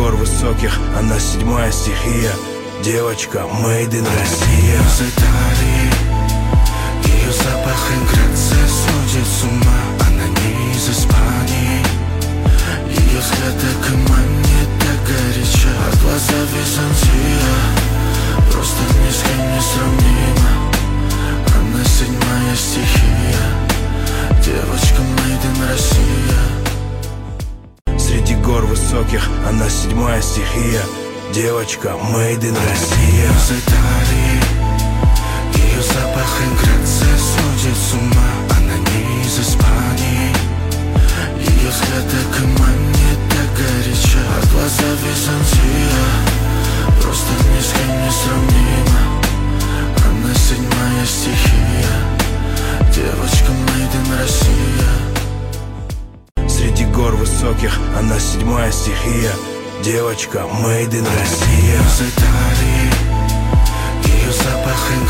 гор высоких она седьмая стихия. Девочка made in Россия. Из Италии, ее запах и грация сводит с ума. Она не из Испании, ее взгляд так и манит, так горяча. А глаза Византия, просто ни с кем не сравнима. Она седьмая стихия. Девочка made in Россия. Среди гор высоких она седьмая стихия. Девочка made in Россия. Из Италии, ее запах и грация сводит с ума. Она не из Испании, ее взгляд так и манит, так горяча. А глаза Византия, просто ни с кем не сравнима. Она седьмая стихия. Девочка made in Россия. Среди гор высоких она седьмая стихия. Девочка made in Россия. Из Италии, ее запах и